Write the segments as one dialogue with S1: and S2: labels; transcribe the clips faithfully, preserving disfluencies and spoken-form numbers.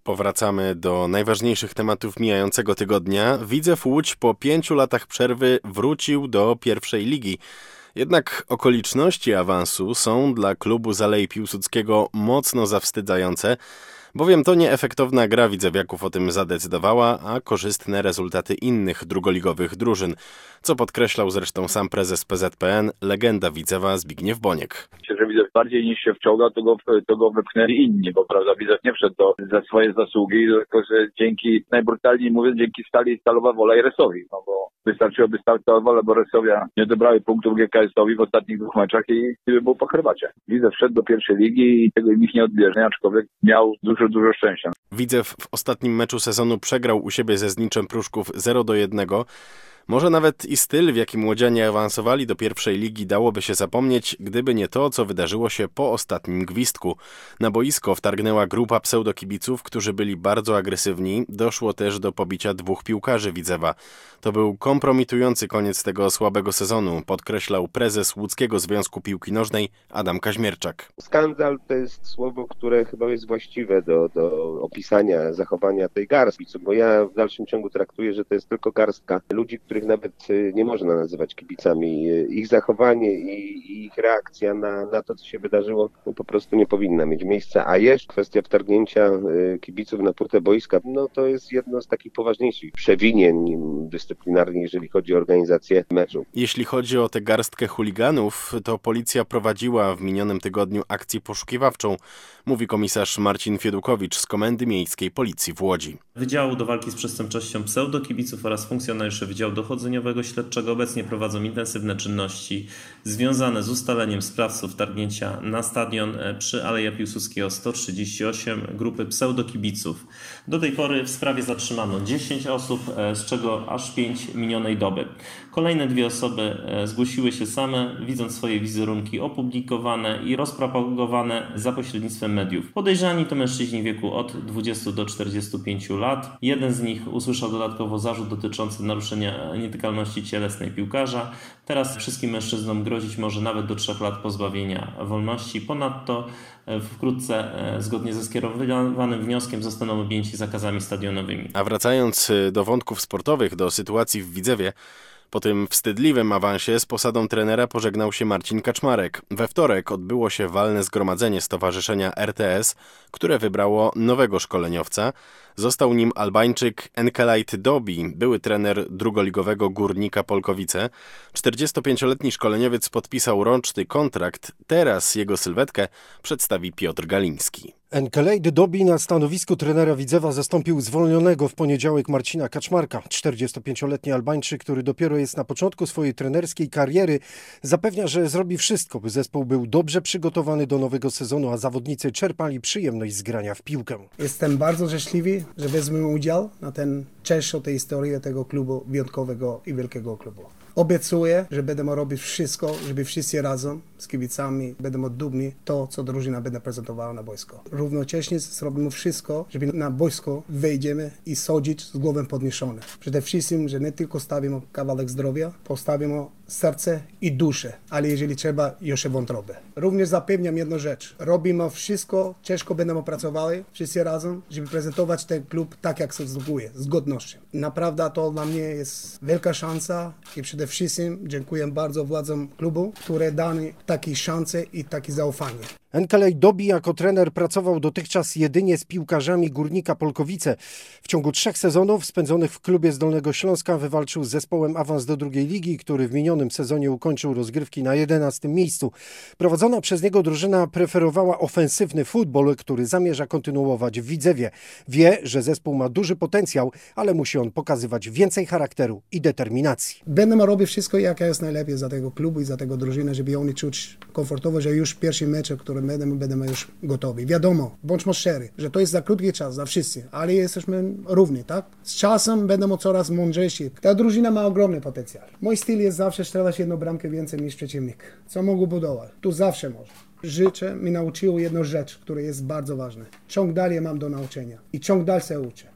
S1: Powracamy do najważniejszych tematów mijającego tygodnia. Widzew Łódź po pięciu latach przerwy wrócił do pierwszej ligi. Jednak okoliczności awansu są dla klubu z Alei Piłsudskiego mocno zawstydzające, bowiem to nieefektowna gra widzewiaków o tym zadecydowała, a korzystne rezultaty innych drugoligowych drużyn, co podkreślał zresztą sam prezes P Z P N, legenda Widzewa Zbigniew Boniek.
S2: Że Widzew bardziej niż się wczołgał, to go, to go wypchnęli inni, bo prawda Widzew nie wszedł do, za swoje zasługi, tylko że dzięki, najbrutalniej mówiąc, dzięki Stali Stalowa Wola i Resowi, no bo wystarczyłoby Stalowa Wola, bo Resowia nie dobrały punktów G K S-owi w ostatnich dwóch meczach i, i by był po herbacie. Widzew wszedł do pierwszej ligi i tego nikt nie odbierze, aczkolwiek miał dużo, dużo szczęścia.
S1: Widzew w ostatnim meczu sezonu przegrał u siebie ze Zniczem Pruszków zero do jednego. Może nawet i styl, w jaki młodzianie awansowali do pierwszej ligi, dałoby się zapomnieć, gdyby nie to, co wydarzyło się po ostatnim gwizdku. Na boisko wtargnęła grupa pseudokibiców, którzy byli bardzo agresywni. Doszło też do pobicia dwóch piłkarzy Widzewa. To był kompromitujący koniec tego słabego sezonu, podkreślał prezes Łódzkiego Związku Piłki Nożnej Adam Kaźmierczak.
S3: Skandal to jest słowo, które chyba jest właściwe do, do opisania zachowania tej garstki, bo ja w dalszym ciągu traktuję, że to jest tylko garstka ludzi, których nawet nie można nazywać kibicami. Ich zachowanie i, i ich reakcja na, na to, co się wydarzyło, no po prostu nie powinna mieć miejsca. A jeszcze kwestia wtargnięcia kibiców na płytę boiska, no to jest jedno z takich poważniejszych przewinień dyscyplinarnych, jeżeli chodzi o organizację meczu.
S1: Jeśli chodzi o tę garstkę chuliganów, to policja prowadziła w minionym tygodniu akcję poszukiwawczą, mówi komisarz Marcin Fiedukowicz z Komendy Miejskiej Policji w Łodzi.
S4: Wydziału do walki z przestępczością pseudokibiców oraz funkcjonariusze Wydziału Dochodzeniowego Śledczego obecnie prowadzą intensywne czynności związane z ustaleniem sprawców wtargnięcia na stadion przy Aleja Piłsudskiego sto trzydzieści osiem grupy pseudokibiców. Do tej pory w sprawie zatrzymano dziesięć osób, z czego aż pięć minionej doby. Kolejne dwie osoby zgłosiły się same, widząc swoje wizerunki opublikowane i rozpropagowane za pośrednictwem mediów. Podejrzani to mężczyźni w wieku od dwudziestu do czterdziestu pięciu lat. Jeden z nich usłyszał dodatkowo zarzut dotyczący naruszenia nietykalności cielesnej piłkarza. Teraz wszystkim mężczyznom grozić może nawet do trzech lat pozbawienia wolności. Ponadto wkrótce, zgodnie ze skierowanym wnioskiem, zostaną objęci zakazami stadionowymi.
S1: A wracając do wątków sportowych, do sytuacji w Widzewie, po tym wstydliwym awansie z posadą trenera pożegnał się Marcin Kaczmarek. We wtorek odbyło się walne zgromadzenie Stowarzyszenia R T S, które wybrało nowego szkoleniowca. Został nim Albańczyk Enkelajt Dobi, były trener drugoligowego Górnika Polkowice. czterdziestopięcioletni szkoleniowiec podpisał roczny kontrakt. Teraz jego sylwetkę przedstawi Piotr Galiński.
S5: Enkelajt Dobi na stanowisku trenera Widzewa zastąpił zwolnionego w poniedziałek Marcina Kaczmarka. czterdziestopięcioletni Albańczyk, który dopiero jest na początku swojej trenerskiej kariery, zapewnia, że zrobi wszystko, by zespół był dobrze przygotowany do nowego sezonu, a zawodnicy czerpali przyjemność z grania w piłkę.
S6: Jestem bardzo szczęśliwy, że wezmę udział na ten część o tej historii tego klubu wyjątkowego i wielkiego klubu. Obiecuję, że będziemy robić wszystko, żeby wszyscy razem z kibicami będziemy dumni to, co drużyna będzie prezentowała na boisko. Równocześnie zrobimy wszystko, żeby na boisko wejdziemy i schodzić z głową podniesioną. Przede wszystkim, że nie tylko stawimy kawałek zdrowia, postawimy serce i duszę, ale jeżeli trzeba, jeszcze wątrobę. Również zapewniam jedną rzecz. Robimy wszystko, ciężko będziemy pracowali wszyscy razem, żeby prezentować ten klub tak, jak się zasługuje, z godnością. Naprawdę to dla mnie jest wielka szansa i przede wszystkim dziękuję bardzo władzom klubu, które dali takie szanse i takie zaufanie.
S5: Enkelajt Dobi jako trener pracował dotychczas jedynie z piłkarzami Górnika Polkowice. W ciągu trzech sezonów spędzonych w klubie z Dolnego Śląska wywalczył z zespołem awans do drugiej ligi, który w minionym sezonie ukończył rozgrywki na jedenastym miejscu. Prowadzona przez niego drużyna preferowała ofensywny futbol, który zamierza kontynuować w Widzewie. Wie, że zespół ma duży potencjał, ale musi on pokazywać więcej charakteru i determinacji.
S6: Będę robić wszystko, jak jest najlepiej za tego klubu i za tego drużynę, żeby oni czuć komfortowo, że już pierwszy mecz, który będziemy, będziemy już gotowi. Wiadomo, bądźmy szczerzy, że to jest za krótki czas, za wszyscy, ale jesteśmy równi, tak? Z czasem będziemy coraz mądrzejsi. Ta drużyna ma ogromny potencjał. Mój styl jest zawsze strzelać jedną bramkę więcej niż przeciwnik. Co mogę budować? Tu zawsze może. Życie mi nauczyło jedną rzecz, która jest bardzo ważna. Ciąg dalej mam do nauczenia i ciąg dalej się uczę.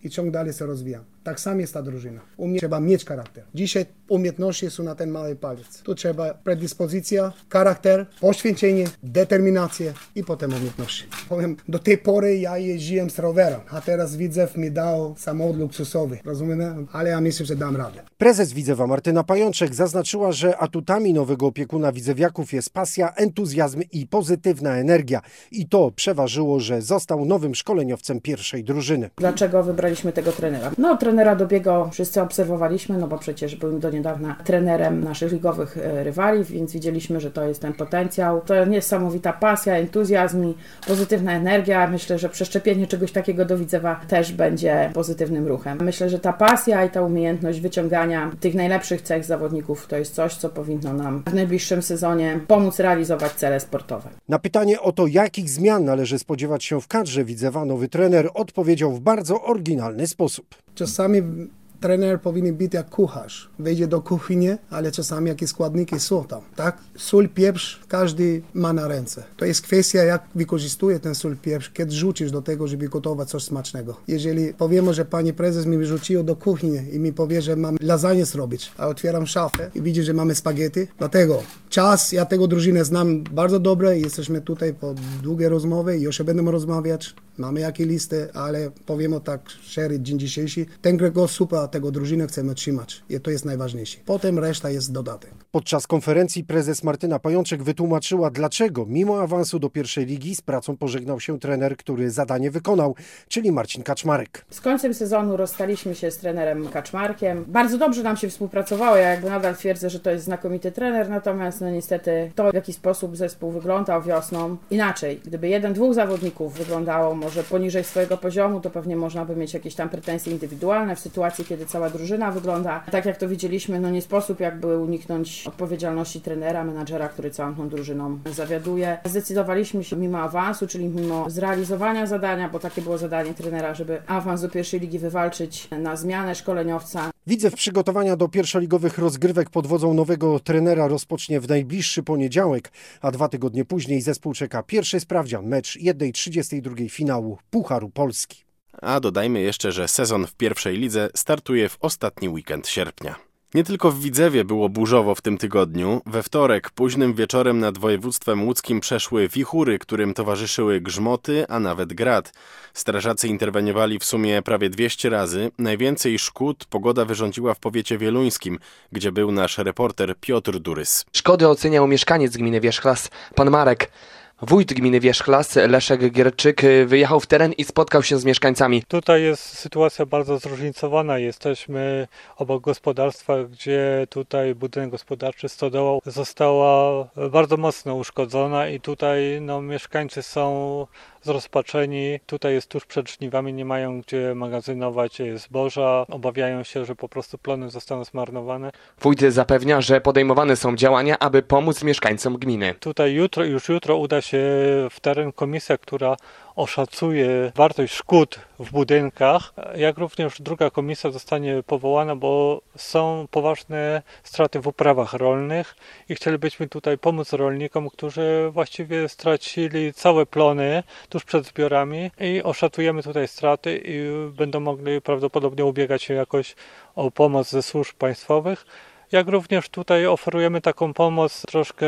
S6: i ciąg dalej się rozwijam. Tak samo jest ta drużyna. U mnie trzeba mieć charakter. Dzisiaj umiejętności są na ten mały palec. Tu trzeba predyspozycja, charakter, poświęcenie, determinacja i potem umiejętności. Powiem, do tej pory ja jeździłem z rowerem, a teraz Widzew mi dał samochód luksusowy. Rozumiemy? Ale ja myślę, że dam radę.
S5: Prezes Widzewa Martyna Pajączek zaznaczyła, że atutami nowego opiekuna widzewiaków jest pasja, entuzjazm i pozytywna energia. I to przeważyło, że został nowym szkoleniowcem pierwszej drużyny.
S7: Dlaczego wybraliśmy tego trenera? No, trenera Dobiego wszyscy obserwowaliśmy, no bo przecież był do niedawna trenerem naszych ligowych rywali, więc widzieliśmy, że to jest ten potencjał. To niesamowita pasja, entuzjazm i pozytywna energia. Myślę, że przeszczepienie czegoś takiego do Widzewa też będzie pozytywnym ruchem. Myślę, że ta pasja i ta umiejętność wyciągania tych najlepszych cech zawodników to jest coś, co powinno nam w najbliższym sezonie pomóc realizować cele sportowe.
S5: Na pytanie o to, jakich zmian należy spodziewać się w kadrze Widzewa, nowy trener odpowiedział w bardzo oryginalny sposób.
S6: Czasami trener powinien być jak kucharz. Wejdzie do kuchni, ale czasami jakie składniki są tam, tak? Sól, pieprz każdy ma na ręce. To jest kwestia, jak wykorzystuje ten sól, pieprz, kiedy rzucisz do tego, żeby gotować coś smacznego. Jeżeli powiemy, że pani prezes mi wyrzuciła do kuchni i mi powie, że mam lasagne zrobić, a otwieram szafę i widzę, że mamy spaghetti, dlatego czas, ja tego drużynę znam bardzo dobrze, jesteśmy tutaj po długie rozmowy i jeszcze będziemy rozmawiać, mamy jakie listy, ale powiemy tak szczerze, dzień dzisiejszy, ten kręgosłupa tego drużynę chcemy trzymać i to jest najważniejsze. Potem reszta jest dodatek.
S5: Podczas konferencji prezes Martyna Pajączek wytłumaczyła, dlaczego mimo awansu do pierwszej ligi z pracą pożegnał się trener, który zadanie wykonał, czyli Marcin Kaczmarek.
S7: Z końcem sezonu rozstaliśmy się z trenerem Kaczmarkiem. Bardzo dobrze nam się współpracowało, ja jakby nadal twierdzę, że to jest znakomity trener, natomiast no niestety to, w jaki sposób zespół wyglądał wiosną, inaczej. Gdyby jeden, dwóch zawodników wyglądało może poniżej swojego poziomu, to pewnie można by mieć jakieś tam pretensje indywidualne w sytuacji, kiedy cała drużyna wygląda. Tak jak to widzieliśmy, no nie sposób jakby uniknąć odpowiedzialności trenera, menadżera, który całą tą drużyną zawiaduje. Zdecydowaliśmy się mimo awansu, czyli mimo zrealizowania zadania, bo takie było zadanie trenera, żeby awans do pierwszej ligi wywalczyć na zmianę szkoleniowca.
S5: Widzew przygotowania do pierwszoligowych rozgrywek pod wodzą nowego trenera rozpocznie w najbliższy poniedziałek, a dwa tygodnie później zespół czeka pierwszy sprawdzian, mecz jeden trzydziestej drugiej finału Pucharu Polski.
S1: A dodajmy jeszcze, że sezon w pierwszej lidze startuje w ostatni weekend sierpnia. Nie tylko w Widzewie było burzowo w tym tygodniu. We wtorek późnym wieczorem nad województwem łódzkim przeszły wichury, którym towarzyszyły grzmoty, a nawet grad. Strażacy interweniowali w sumie prawie dwieście razy. Najwięcej szkód pogoda wyrządziła w powiecie wieluńskim, gdzie był nasz reporter Piotr Durys.
S8: Szkody oceniał mieszkaniec gminy Wierzchlas, pan Marek. Wójt gminy Wierzchlas, Leszek Gierczyk, wyjechał w teren i spotkał się z mieszkańcami.
S9: Tutaj jest sytuacja bardzo zróżnicowana. Jesteśmy obok gospodarstwa, gdzie tutaj budynek gospodarczy, stodoła została bardzo mocno uszkodzona i tutaj no, mieszkańcy są zrozpaczeni. Tutaj jest tuż przed żniwami, nie mają gdzie magazynować zboża. Obawiają się, że po prostu plony zostaną zmarnowane.
S8: Wójt zapewnia, że podejmowane są działania, aby pomóc mieszkańcom gminy.
S9: Tutaj jutro, już jutro uda się w teren komisja, która oszacuje wartość szkód w budynkach, jak również druga komisja zostanie powołana, bo są poważne straty w uprawach rolnych i chcielibyśmy tutaj pomóc rolnikom, którzy właściwie stracili całe plony tuż przed zbiorami i oszacujemy tutaj straty i będą mogli prawdopodobnie ubiegać się jakoś o pomoc ze służb państwowych. Jak również tutaj oferujemy taką pomoc troszkę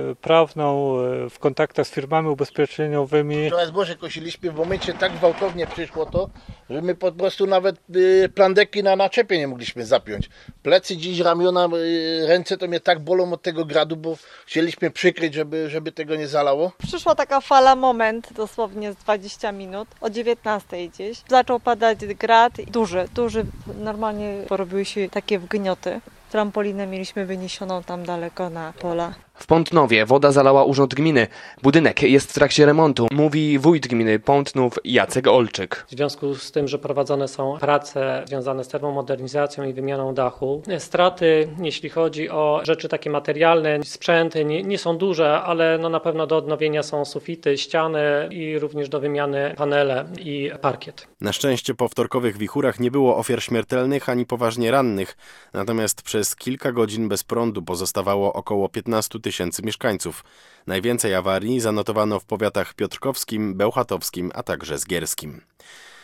S9: prawną w kontaktach z firmami ubezpieczeniowymi.
S10: Trochę zboże kosiliśmy, w momencie tak gwałtownie przyszło to, że my po prostu nawet plandeki na naczepie nie mogliśmy zapiąć. Plecy dziś, ramiona, ręce to mnie tak bolą od tego gradu, bo chcieliśmy przykryć, żeby, żeby tego nie zalało.
S11: Przyszła taka fala, moment, dosłownie z dwadzieścia minut, o dziewiętnastej gdzieś. Zaczął padać grad, duży, duży, normalnie porobiły się takie wgnioty. Trampolinę mieliśmy wyniesioną tam daleko na pola.
S8: W Pątnowie woda zalała urząd gminy. Budynek jest w trakcie remontu, mówi wójt gminy Pątnów Jacek Olczyk.
S12: W związku z tym, że prowadzone są prace związane z termomodernizacją i wymianą dachu, straty, jeśli chodzi o rzeczy takie materialne, sprzęty, nie, nie są duże, ale no na pewno do odnowienia są sufity, ściany i również do wymiany panele i parkiet.
S1: Na szczęście po wtorkowych wichurach nie było ofiar śmiertelnych ani poważnie rannych, natomiast przez kilka godzin bez prądu pozostawało około piętnaście tysięcy mieszkańców. Najwięcej awarii zanotowano w powiatach piotrkowskim, bełchatowskim, a także zgierskim.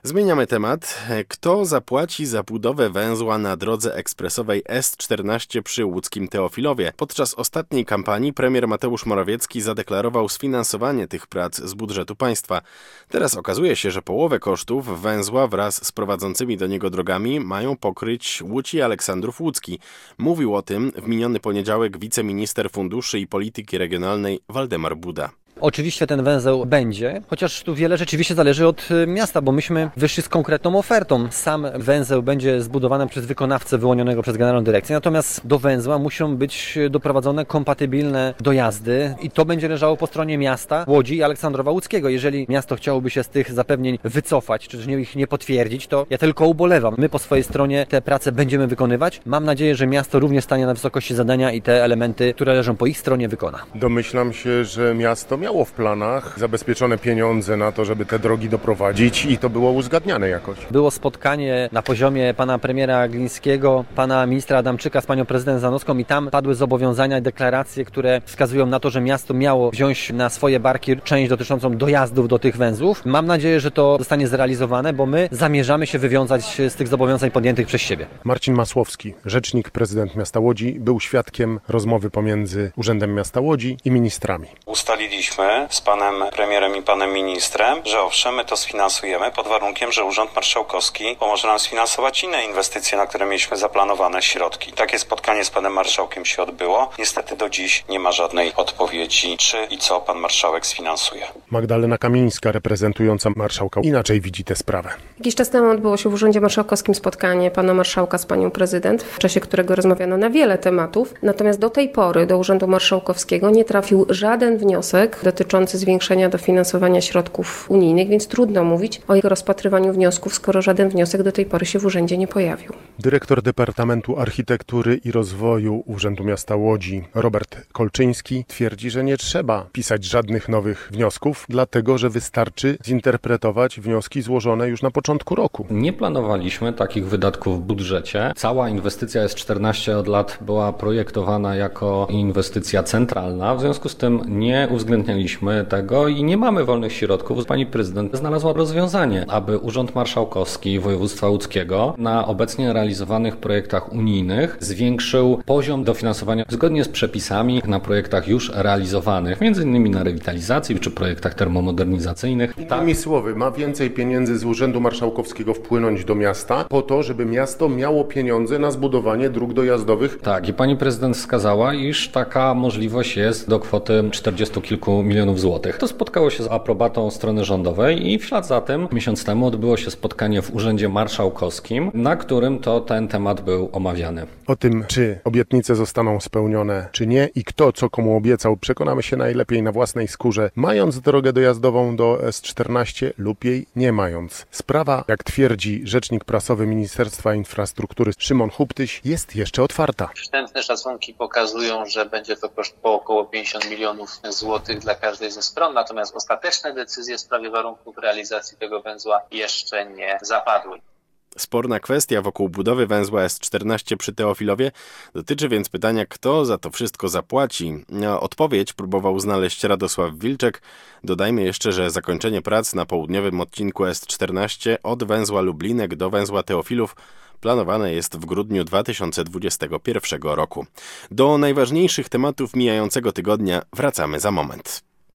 S1: Zmieniamy temat. Kto zapłaci za budowę węzła na drodze ekspresowej S czternaście przy łódzkim Teofilowie? Podczas ostatniej kampanii premier Mateusz Morawiecki zadeklarował sfinansowanie tych prac z budżetu państwa. Teraz okazuje się, że połowę kosztów węzła wraz z prowadzącymi do niego drogami mają pokryć Łódź i Aleksandrów Łódzki. Mówił o tym w miniony poniedziałek wiceminister funduszy i polityki regionalnej Waldemar Buda.
S13: Oczywiście ten węzeł będzie, chociaż tu wiele rzeczywiście zależy od miasta, bo myśmy wyszli z konkretną ofertą. Sam węzeł będzie zbudowany przez wykonawcę wyłonionego przez Generalną Dyrekcję, natomiast do węzła muszą być doprowadzone kompatybilne dojazdy i to będzie leżało po stronie miasta Łodzi i Aleksandrowa Łódzkiego. Jeżeli miasto chciałoby się z tych zapewnień wycofać, czy też ich nie potwierdzić, to ja tylko ubolewam. My po swojej stronie te prace będziemy wykonywać. Mam nadzieję, że miasto również stanie na wysokości zadania i te elementy, które leżą po ich stronie, wykona.
S14: Domyślam się, że miasto miało w planach zabezpieczone pieniądze na to, żeby te drogi doprowadzić i to było uzgadniane jakoś.
S13: Było spotkanie na poziomie pana premiera Glińskiego, pana ministra Adamczyka z panią prezydent Zanowską i tam padły zobowiązania i deklaracje, które wskazują na to, że miasto miało wziąć na swoje barki część dotyczącą dojazdów do tych węzłów. Mam nadzieję, że to zostanie zrealizowane, bo my zamierzamy się wywiązać z tych zobowiązań podjętych przez siebie.
S14: Marcin Masłowski, rzecznik prezydent miasta Łodzi, był świadkiem rozmowy pomiędzy Urzędem Miasta Łodzi i ministrami.
S15: Ustaliliśmy z panem premierem i panem ministrem, że owszem, my to sfinansujemy pod warunkiem, że Urząd Marszałkowski pomoże nam sfinansować inne inwestycje, na które mieliśmy zaplanowane środki. Takie spotkanie z panem marszałkiem się odbyło. Niestety do dziś nie ma żadnej odpowiedzi, czy i co pan marszałek sfinansuje.
S14: Magdalena Kamińska, reprezentująca marszałka, inaczej widzi tę sprawę.
S16: Jakiś czas temu odbyło się w Urzędzie Marszałkowskim spotkanie pana marszałka z panią prezydent, w czasie którego rozmawiano na wiele tematów. Natomiast do tej pory do Urzędu Marszałkowskiego nie trafił żaden wniosek dotyczący zwiększenia dofinansowania środków unijnych, więc trudno mówić o jego rozpatrywaniu wniosków, skoro żaden wniosek do tej pory się w urzędzie nie pojawił.
S14: Dyrektor Departamentu Architektury i Rozwoju Urzędu Miasta Łodzi, Robert Kolczyński, twierdzi, że nie trzeba pisać żadnych nowych wniosków, dlatego że wystarczy zinterpretować wnioski złożone już na początku roku.
S17: Nie planowaliśmy takich wydatków w budżecie. Cała inwestycja S czternaście od lat była projektowana jako inwestycja centralna, w związku z tym nie uwzględnialiśmy tego i nie mamy wolnych środków. Pani prezydent znalazła rozwiązanie, aby Urząd Marszałkowski Województwa Łódzkiego na obecnie realizowanych projektach unijnych zwiększył poziom dofinansowania zgodnie z przepisami na projektach już realizowanych, między innymi na rewitalizacji czy projektach termomodernizacyjnych.
S14: Innymi słowy, ma więcej pieniędzy z Urzędu Marszałkowskiego wpłynąć do miasta po to, żeby miasto miało pieniądze na zbudowanie dróg dojazdowych.
S17: Tak, i pani prezydent wskazała, iż taka możliwość jest do kwoty czterdziestu kilku milionów złotych. To spotkało się z aprobatą strony rządowej i w ślad za tym miesiąc temu odbyło się spotkanie w Urzędzie Marszałkowskim, na którym to ten temat był omawiany.
S14: O tym, czy obietnice zostaną spełnione, czy nie i kto co komu obiecał, przekonamy się najlepiej na własnej skórze, mając drogę dojazdową do S czternaście lub jej nie mając. Sprawa, jak twierdzi rzecznik prasowy Ministerstwa Infrastruktury Szymon Huptyś, jest jeszcze otwarta.
S18: Wstępne szacunki pokazują, że będzie to koszt po około pięćdziesiąt milionów złotych dla każdej ze stron, natomiast ostateczne decyzje w sprawie warunków realizacji tego węzła jeszcze nie zapadły.
S1: Sporna kwestia wokół budowy węzła S czternaście przy Teofilowie dotyczy więc pytania, kto za to wszystko zapłaci. Odpowiedź próbował znaleźć Radosław Wilczek. Dodajmy jeszcze, że zakończenie prac na południowym odcinku S czternaście od węzła Lublinek do węzła Teofilów planowane jest w grudniu dwa tysiące dwudziestego pierwszego roku. Do najważniejszych tematów mijającego tygodnia wracamy za moment.